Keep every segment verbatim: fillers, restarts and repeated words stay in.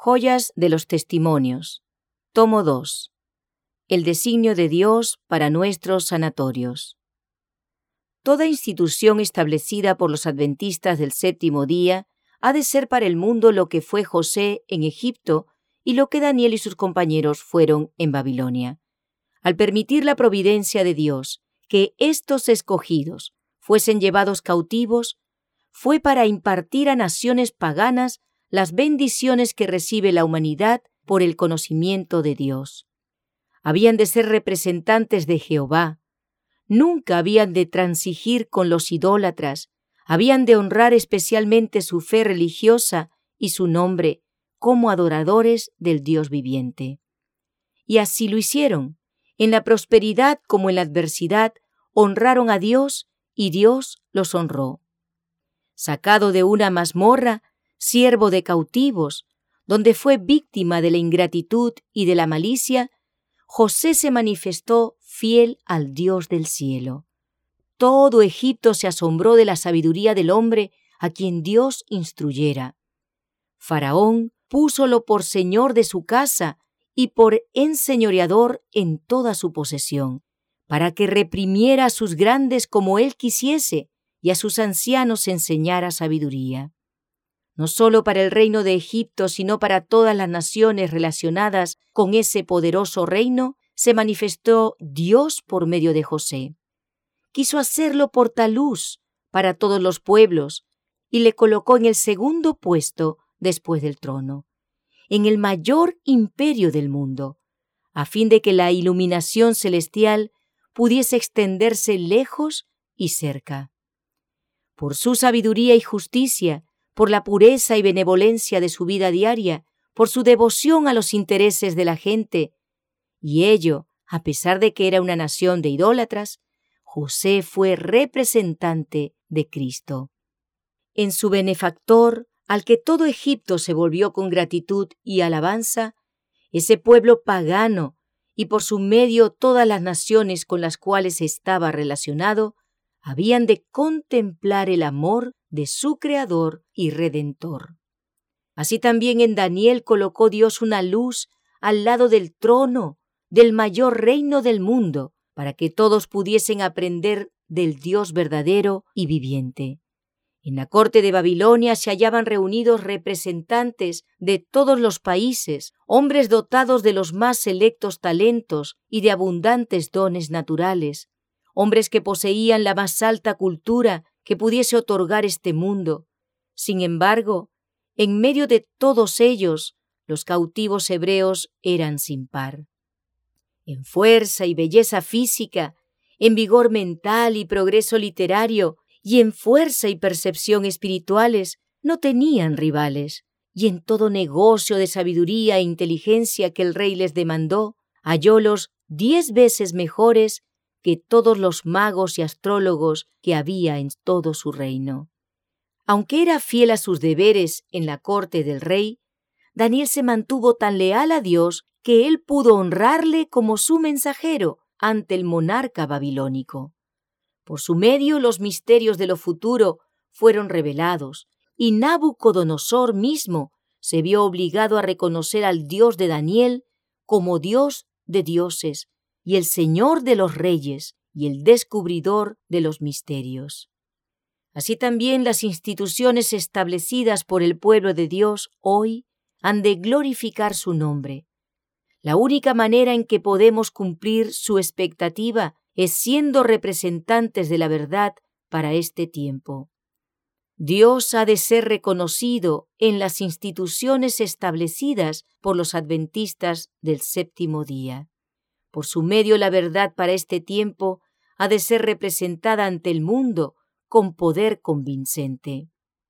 Joyas de los Testimonios. Tomo dos. El designio de Dios para nuestros sanatorios. Toda institución establecida por los adventistas del séptimo día ha de ser para el mundo lo que fue José en Egipto y lo que Daniel y sus compañeros fueron en Babilonia. Al permitir la providencia de Dios que estos escogidos fuesen llevados cautivos, fue para impartir a naciones paganas las bendiciones que recibe la humanidad por el conocimiento de Dios. Habían de ser representantes de Jehová, nunca habían de transigir con los idólatras, habían de honrar especialmente su fe religiosa y su nombre como adoradores del Dios viviente. Y así lo hicieron. En la prosperidad como en la adversidad, honraron a Dios y Dios los honró. Sacado de una mazmorra, siervo de cautivos, donde fue víctima de la ingratitud y de la malicia, José se manifestó fiel al Dios del cielo. Todo Egipto se asombró de la sabiduría del hombre a quien Dios instruyera. Faraón púsolo por señor de su casa y por enseñoreador en toda su posesión, para que reprimiera a sus grandes como él quisiese y a sus ancianos enseñara sabiduría. No solo para el reino de Egipto, sino para todas las naciones relacionadas con ese poderoso reino, se manifestó Dios por medio de José. Quiso hacerlo portaluz para todos los pueblos y le colocó en el segundo puesto después del trono, en el mayor imperio del mundo, a fin de que la iluminación celestial pudiese extenderse lejos y cerca. Por su sabiduría y justicia, por la pureza y benevolencia de su vida diaria, por su devoción a los intereses de la gente, y ello, a pesar de que era una nación de idólatras, José fue representante de Cristo. En su benefactor, al que todo Egipto se volvió con gratitud y alabanza, ese pueblo pagano, y por su medio todas las naciones con las cuales estaba relacionado, habían de contemplar el amor de su Creador y Redentor. Así también en Daniel colocó Dios una luz al lado del trono del mayor reino del mundo, para que todos pudiesen aprender del Dios verdadero y viviente. En la corte de Babilonia se hallaban reunidos representantes de todos los países, hombres dotados de los más selectos talentos y de abundantes dones naturales, hombres que poseían la más alta cultura que pudiese otorgar este mundo. Sin embargo, en medio de todos ellos, los cautivos hebreos eran sin par. En fuerza y belleza física, en vigor mental y progreso literario, y en fuerza y percepción espirituales, no tenían rivales, y en todo negocio de sabiduría e inteligencia que el rey les demandó, hallólos diez veces mejores que todos los magos y astrólogos que había en todo su reino. Aunque era fiel a sus deberes en la corte del rey, Daniel se mantuvo tan leal a Dios que él pudo honrarle como su mensajero ante el monarca babilónico. Por su medio los misterios de lo futuro fueron revelados, y Nabucodonosor mismo se vio obligado a reconocer al Dios de Daniel como Dios de dioses, y el Señor de los reyes, y el descubridor de los misterios. Así también las instituciones establecidas por el pueblo de Dios hoy han de glorificar su nombre. La única manera en que podemos cumplir su expectativa es siendo representantes de la verdad para este tiempo. Dios ha de ser reconocido en las instituciones establecidas por los adventistas del séptimo día. Por su medio la verdad para este tiempo ha de ser representada ante el mundo con poder convincente.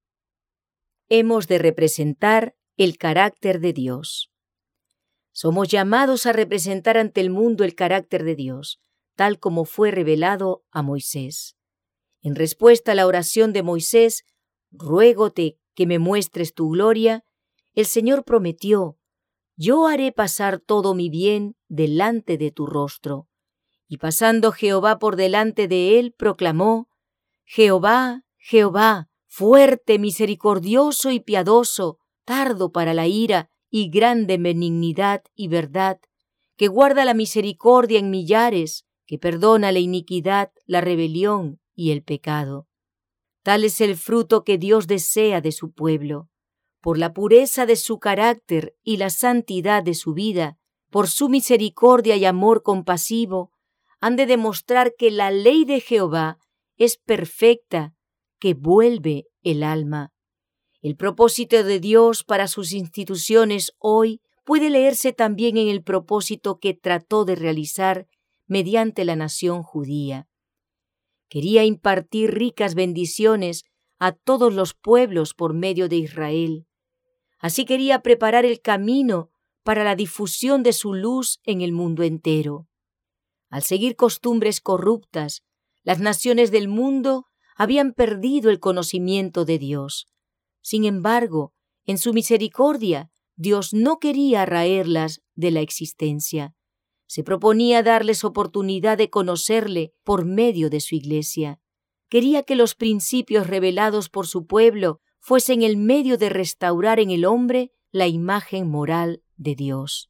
Hemos de representar el carácter de Dios. Somos llamados a representar ante el mundo el carácter de Dios, tal como fue revelado a Moisés. En respuesta a la oración de Moisés, ruégote que me muestres tu gloria, el Señor prometió, yo haré pasar todo mi bien delante de tu rostro. Y pasando Jehová por delante de él, proclamó, Jehová, Jehová, fuerte, misericordioso y piadoso, tardo para la ira y grande benignidad y verdad, que guarda la misericordia en millares, que perdona la iniquidad, la rebelión y el pecado. Tal es el fruto que Dios desea de su pueblo. Por la pureza de su carácter y la santidad de su vida, por su misericordia y amor compasivo, han de demostrar que la ley de Jehová es perfecta, que vuelve el alma. El propósito de Dios para sus instituciones hoy puede leerse también en el propósito que trató de realizar mediante la nación judía. Quería impartir ricas bendiciones a todos los pueblos por medio de Israel. Así quería preparar el camino para la difusión de su luz en el mundo entero. Al seguir costumbres corruptas, las naciones del mundo habían perdido el conocimiento de Dios. Sin embargo, en su misericordia, Dios no quería raerlas de la existencia. Se proponía darles oportunidad de conocerle por medio de su iglesia. Quería que los principios revelados por su pueblo fuesen el medio de restaurar en el hombre la imagen moral de Dios.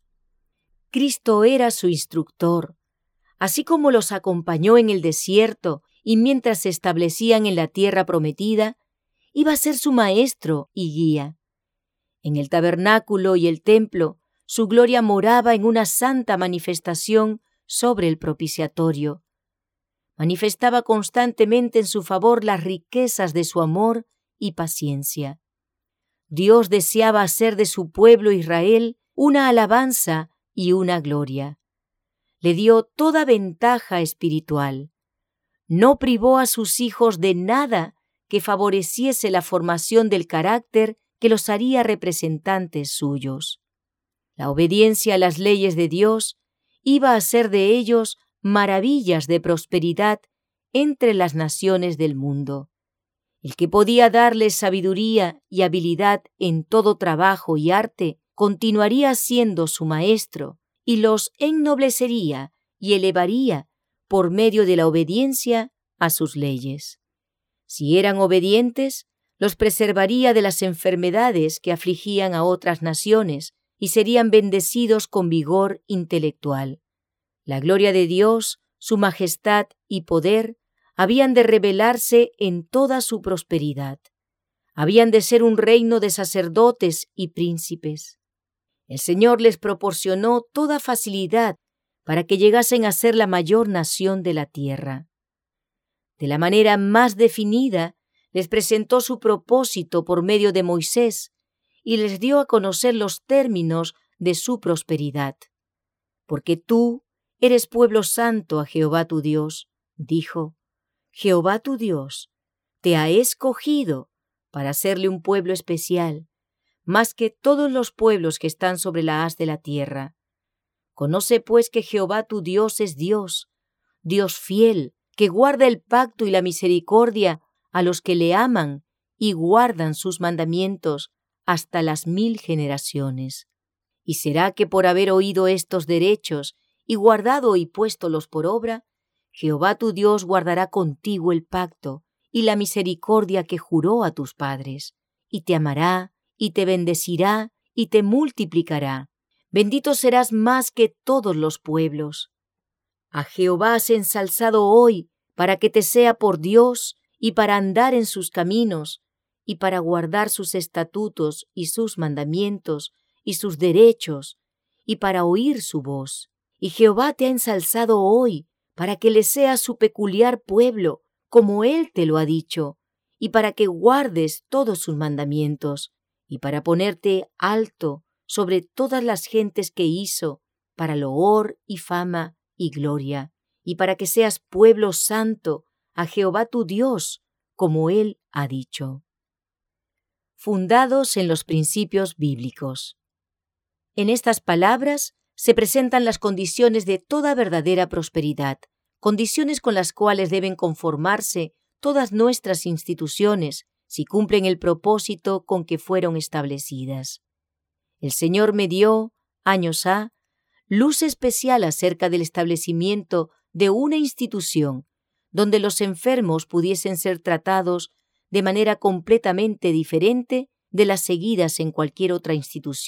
Cristo era su instructor. Así como los acompañó en el desierto y mientras se establecían en la tierra prometida, iba a ser su maestro y guía. En el tabernáculo y el templo, su gloria moraba en una santa manifestación sobre el propiciatorio. Manifestaba constantemente en su favor las riquezas de su amor y paciencia. Dios deseaba hacer de su pueblo Israel una alabanza y una gloria. Le dio toda ventaja espiritual. No privó a sus hijos de nada que favoreciese la formación del carácter que los haría representantes suyos. La obediencia a las leyes de Dios iba a hacer de ellos maravillas de prosperidad entre las naciones del mundo. El que podía darles sabiduría y habilidad en todo trabajo y arte continuaría siendo su maestro y los ennoblecería y elevaría por medio de la obediencia a sus leyes. Si eran obedientes, los preservaría de las enfermedades que afligían a otras naciones y serían bendecidos con vigor intelectual. La gloria de Dios, su majestad y poder habían de revelarse en toda su prosperidad. Habían de ser un reino de sacerdotes y príncipes. El Señor les proporcionó toda facilidad para que llegasen a ser la mayor nación de la tierra. De la manera más definida, les presentó su propósito por medio de Moisés y les dio a conocer los términos de su prosperidad. Porque tú eres pueblo santo a Jehová tu Dios, dijo. Jehová tu Dios te ha escogido para hacerle un pueblo especial, más que todos los pueblos que están sobre la haz de la tierra. Conoce pues que Jehová tu Dios es Dios, Dios fiel, que guarda el pacto y la misericordia a los que le aman y guardan sus mandamientos hasta las mil generaciones. Y será que por haber oído estos derechos y guardado y puéstolos por obra, Jehová tu Dios guardará contigo el pacto y la misericordia que juró a tus padres, y te amará, y te bendecirá, y te multiplicará. Bendito serás más que todos los pueblos. A Jehová has ensalzado hoy para que te sea por Dios y para andar en sus caminos y para guardar sus estatutos y sus mandamientos y sus derechos y para oír su voz. Y Jehová te ha ensalzado hoy para que le seas su peculiar pueblo, como Él te lo ha dicho, y para que guardes todos sus mandamientos, y para ponerte alto sobre todas las gentes que hizo, para loor y fama y gloria, y para que seas pueblo santo a Jehová tu Dios, como Él ha dicho. Fundados en los principios bíblicos. En estas palabras se presentan las condiciones de toda verdadera prosperidad, condiciones con las cuales deben conformarse todas nuestras instituciones si cumplen el propósito con que fueron establecidas. El Señor me dio, años ha, luz especial acerca del establecimiento de una institución donde los enfermos pudiesen ser tratados de manera completamente diferente de las seguidas en cualquier otra institución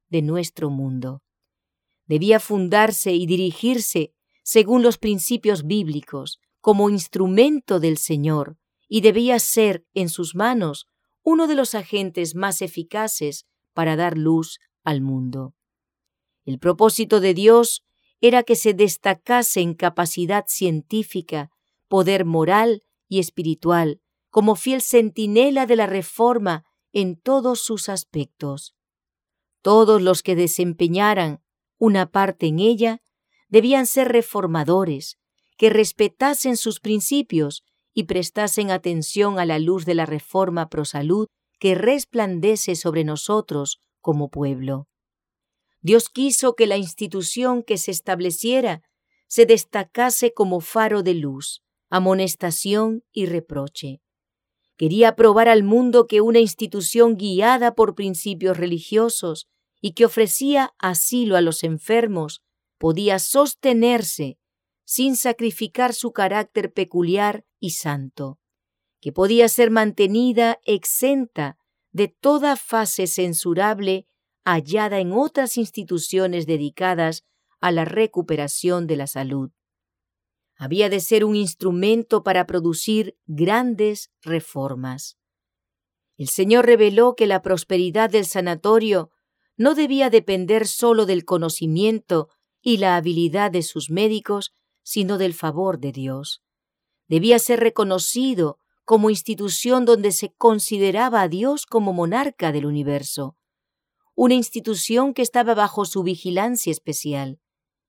de nuestro mundo. Debía fundarse y dirigirse según los principios bíblicos, como instrumento del Señor, y debía ser en sus manos uno de los agentes más eficaces para dar luz al mundo. El propósito de Dios era que se destacase en capacidad científica, poder moral y espiritual, como fiel centinela de la reforma en todos sus aspectos. Todos los que desempeñaran una parte en ella debían ser reformadores, que respetasen sus principios y prestasen atención a la luz de la reforma pro salud que resplandece sobre nosotros como pueblo. Dios quiso que la institución que se estableciera se destacase como faro de luz, amonestación y reproche. Quería probar al mundo que una institución guiada por principios religiosos y que ofrecía asilo a los enfermos podía sostenerse sin sacrificar su carácter peculiar y santo, que podía ser mantenida exenta de toda fase censurable hallada en otras instituciones dedicadas a la recuperación de la salud. Había de ser un instrumento para producir grandes reformas. El Señor reveló que la prosperidad del sanatorio no debía depender solo del conocimiento y la habilidad de sus médicos, sino del favor de Dios. Debía ser reconocido como institución donde se consideraba a Dios como monarca del universo, una institución que estaba bajo su vigilancia especial.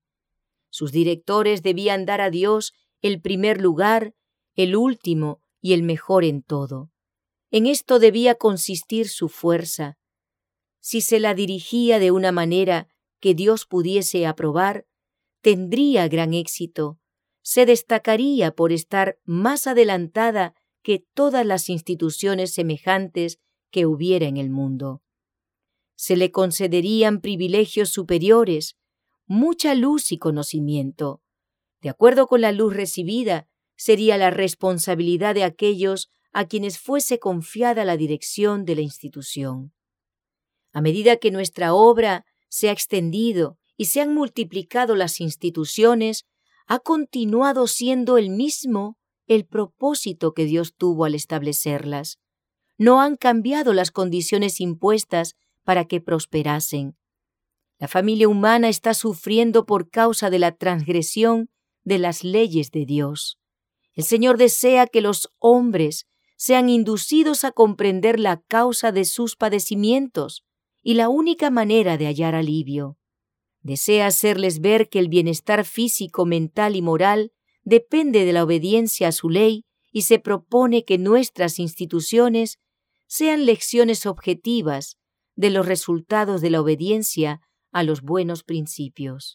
Sus directores debían dar a Dios el primer lugar, el último y el mejor en todo. En esto debía consistir su fuerza. Si se la dirigía de una manera que Dios pudiese aprobar, tendría gran éxito, se destacaría por estar más adelantada que todas las instituciones semejantes que hubiera en el mundo. Se le concederían privilegios superiores, mucha luz y conocimiento. De acuerdo con la luz recibida, sería la responsabilidad de aquellos a quienes fuese confiada la dirección de la institución. A medida que nuestra obra se ha extendido y se han multiplicado las instituciones, ha continuado siendo el mismo el propósito que Dios tuvo al establecerlas. No han cambiado las condiciones impuestas para que prosperasen. La familia humana está sufriendo por causa de la transgresión de las leyes de Dios. El Señor desea que los hombres sean inducidos a comprender la causa de sus padecimientos y la única manera de hallar alivio. Desea hacerles ver que el bienestar físico, mental y moral depende de la obediencia a su ley y se propone que nuestras instituciones sean lecciones objetivas de los resultados de la obediencia a los buenos principios.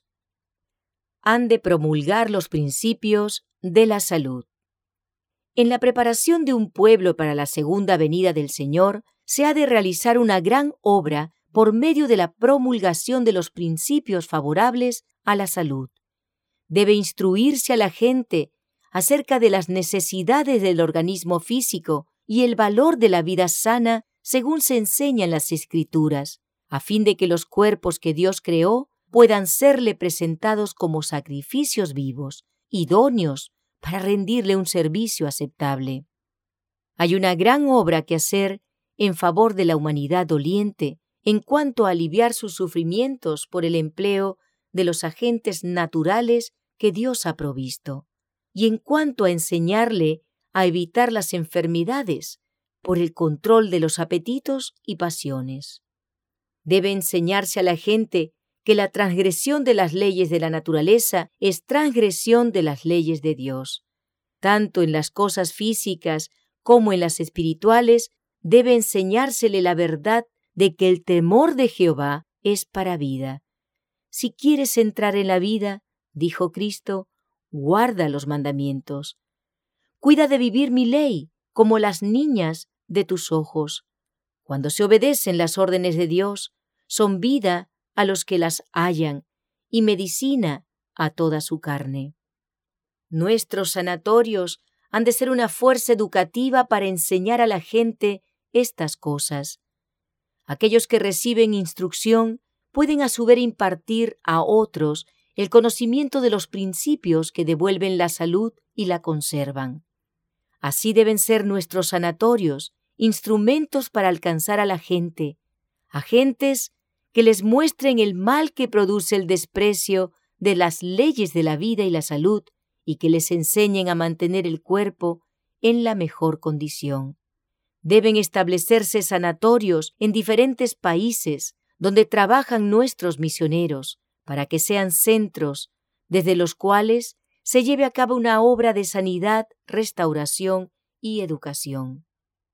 Han de promulgar los principios de la salud. En la preparación de un pueblo para la segunda venida del Señor, se ha de realizar una gran obra por medio de la promulgación de los principios favorables a la salud. Debe instruirse a la gente acerca de las necesidades del organismo físico y el valor de la vida sana según se enseña en las Escrituras, a fin de que los cuerpos que Dios creó puedan serle presentados como sacrificios vivos, idóneos para rendirle un servicio aceptable. Hay una gran obra que hacer en favor de la humanidad doliente en cuanto a aliviar sus sufrimientos por el empleo de los agentes naturales que Dios ha provisto, y en cuanto a enseñarle a evitar las enfermedades por el control de los apetitos y pasiones. Debe enseñarse a la gente que la transgresión de las leyes de la naturaleza es transgresión de las leyes de Dios. Tanto en las cosas físicas como en las espirituales, debe enseñársele la verdad de que el temor de Jehová es para vida. Si quieres entrar en la vida, dijo Cristo, guarda los mandamientos. Cuida de vivir mi ley como las niñas de tus ojos. Cuando se obedecen las órdenes de Dios, son vida a los que las hallan y medicina a toda su carne. Nuestros sanatorios han de ser una fuerza educativa para enseñar a la gente estas cosas. Aquellos que reciben instrucción pueden a su vez impartir a otros el conocimiento de los principios que devuelven la salud y la conservan. Así deben ser nuestros sanatorios, instrumentos para alcanzar a la gente, agentes que les muestren el mal que produce el desprecio de las leyes de la vida y la salud y que les enseñen a mantener el cuerpo en la mejor condición. Deben establecerse sanatorios en diferentes países donde trabajan nuestros misioneros para que sean centros desde los cuales se lleve a cabo una obra de sanidad, restauración y educación.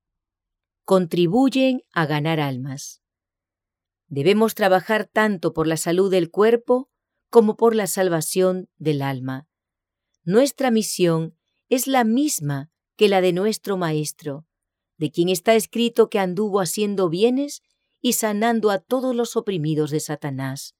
Contribuyen a ganar almas. Debemos trabajar tanto por la salud del cuerpo como por la salvación del alma. Nuestra misión es la misma que la de nuestro Maestro, de quien está escrito que anduvo haciendo bienes y sanando a todos los oprimidos de Satanás.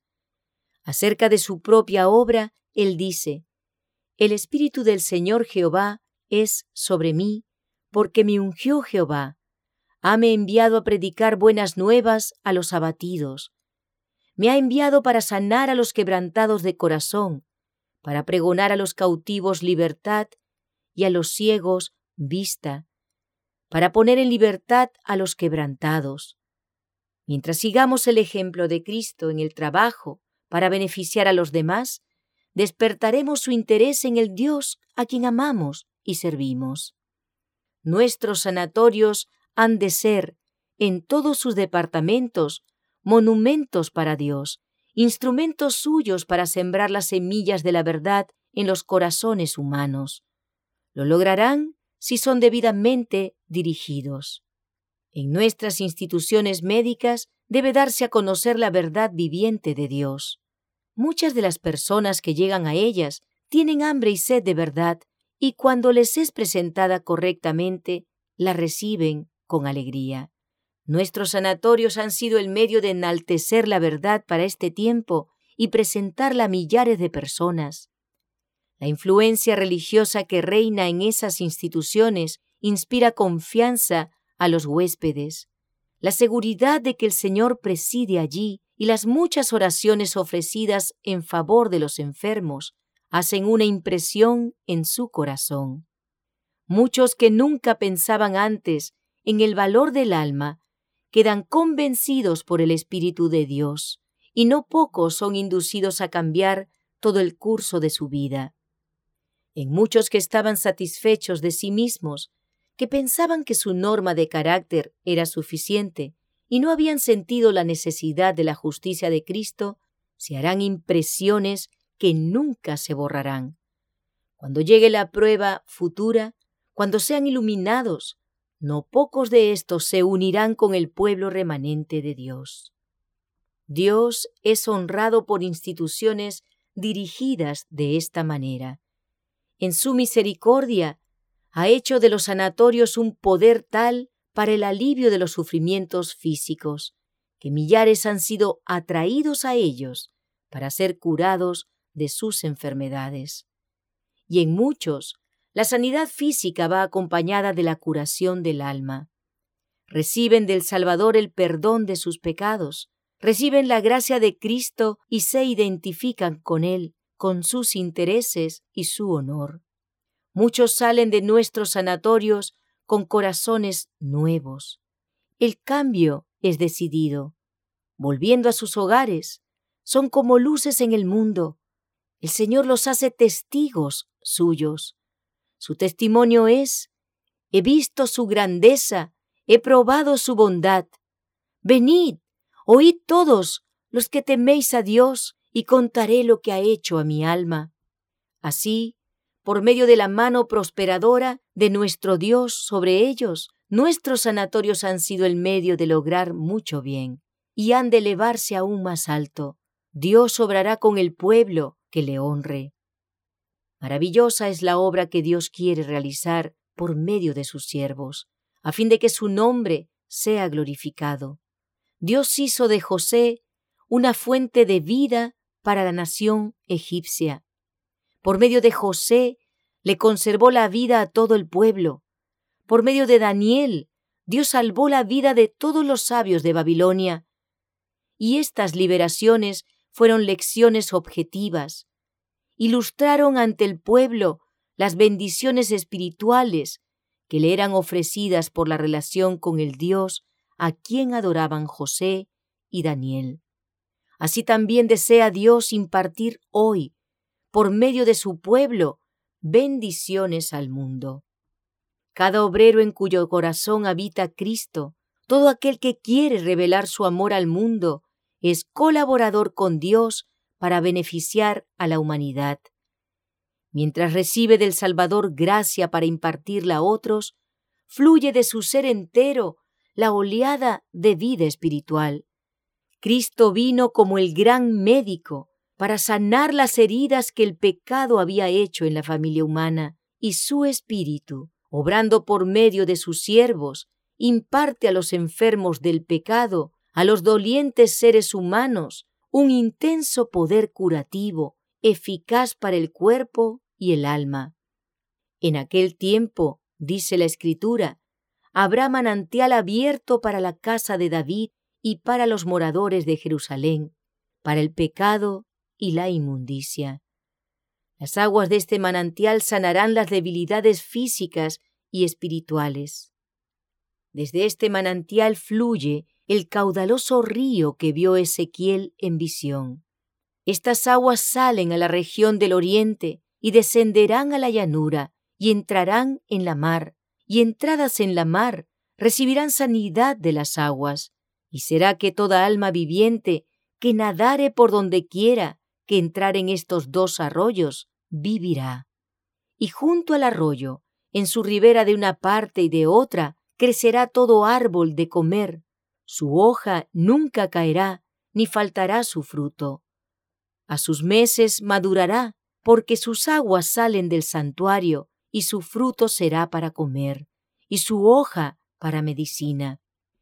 Acerca de su propia obra, él dice: «El Espíritu del Señor Jehová es sobre mí, porque me ungió Jehová. Hame enviado a predicar buenas nuevas a los abatidos. Me ha enviado para sanar a los quebrantados de corazón, para pregonar a los cautivos libertad y a los ciegos vista, para poner en libertad a los quebrantados». Mientras sigamos el ejemplo de Cristo en el trabajo para beneficiar a los demás, despertaremos su interés en el Dios a quien amamos y servimos. Nuestros sanatorios han de ser, en todos sus departamentos, monumentos para Dios, instrumentos suyos para sembrar las semillas de la verdad en los corazones humanos. Lo lograrán si son debidamente dirigidos. En nuestras instituciones médicas debe darse a conocer la verdad viviente de Dios. Muchas de las personas que llegan a ellas tienen hambre y sed de verdad, y cuando les es presentada correctamente, la reciben con alegría. Nuestros sanatorios han sido el medio de enaltecer la verdad para este tiempo y presentarla a millares de personas. La influencia religiosa que reina en esas instituciones inspira confianza a los huéspedes. La seguridad de que el Señor preside allí y las muchas oraciones ofrecidas en favor de los enfermos hacen una impresión en su corazón. Muchos que nunca pensaban antes en el valor del alma quedan convencidos por el Espíritu de Dios, y no pocos son inducidos a cambiar todo el curso de su vida. En muchos que estaban satisfechos de sí mismos, que pensaban que su norma de carácter era suficiente y no habían sentido la necesidad de la justicia de Cristo, se harán impresiones que nunca se borrarán. Cuando llegue la prueba futura, cuando sean iluminados, no pocos de estos se unirán con el pueblo remanente de Dios. Dios es honrado por instituciones dirigidas de esta manera. En su misericordia, ha hecho de los sanatorios un poder tal para el alivio de los sufrimientos físicos, que millares han sido atraídos a ellos para ser curados de sus enfermedades. Y en muchos, la sanidad física va acompañada de la curación del alma. Reciben del Salvador el perdón de sus pecados, reciben la gracia de Cristo y se identifican con Él, con sus intereses y su honor. Muchos salen de nuestros sanatorios con corazones nuevos. El cambio es decidido. Volviendo a sus hogares, son como luces en el mundo. El Señor los hace testigos suyos. Su testimonio es: he visto su grandeza, he probado su bondad. Venid, oíd todos los que teméis a Dios, y contaré lo que ha hecho a mi alma. Así, por medio de la mano prosperadora de nuestro Dios sobre ellos, nuestros sanatorios han sido el medio de lograr mucho bien, y han de elevarse aún más alto. Dios obrará con el pueblo que le honre. Maravillosa es la obra que Dios quiere realizar por medio de sus siervos, a fin de que su nombre sea glorificado. Dios hizo de José una fuente de vida para la nación egipcia. Por medio de José le conservó la vida a todo el pueblo. Por medio de Daniel, Dios salvó la vida de todos los sabios de Babilonia. y estas liberaciones fueron lecciones objetivas. Ilustraron ante el pueblo las bendiciones espirituales que le eran ofrecidas por la relación con el Dios a quien adoraban José y Daniel. Así también desea Dios impartir hoy, por medio de su pueblo, bendiciones al mundo. Cada obrero en cuyo corazón habita Cristo, todo aquel que quiere revelar su amor al mundo, es colaborador con Dios para beneficiar a la humanidad. Mientras recibe del Salvador gracia para impartirla a otros, fluye de su ser entero la oleada de vida espiritual. Cristo vino como el gran médico para sanar las heridas que el pecado había hecho en la familia humana, y su Espíritu, obrando por medio de sus siervos, imparte a los enfermos del pecado, a los dolientes seres humanos, un intenso poder curativo, eficaz para el cuerpo y el alma. En aquel tiempo, dice la Escritura, habrá manantial abierto para la casa de David y para los moradores de Jerusalén, para el pecado y la inmundicia. Las aguas de este manantial sanarán las debilidades físicas y espirituales. Desde este manantial fluye el caudaloso río que vio Ezequiel en visión. Estas aguas salen a la región del oriente y descenderán a la llanura y entrarán en la mar, y entradas en la mar recibirán sanidad de las aguas, y será que toda alma viviente que nadare por donde quiera que entrar en estos dos arroyos vivirá. Y junto al arroyo, en su ribera de una parte y de otra, crecerá todo árbol de comer, su hoja nunca caerá, ni faltará su fruto. A sus meses madurará, porque sus aguas salen del santuario, y su fruto será para comer, y su hoja para medicina.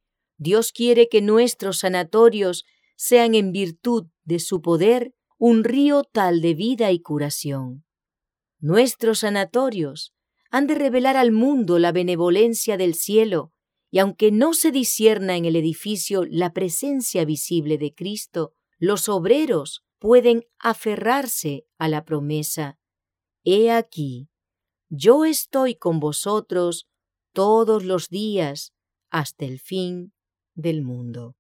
Dios quiere que nuestros sanatorios sean en virtud de su poder un río tal de vida y curación. Nuestros sanatorios han de revelar al mundo la benevolencia del cielo, y aunque no se discierna en el edificio la presencia visible de Cristo, los obreros pueden aferrarse a la promesa: He aquí, yo estoy con vosotros todos los días hasta el fin del mundo.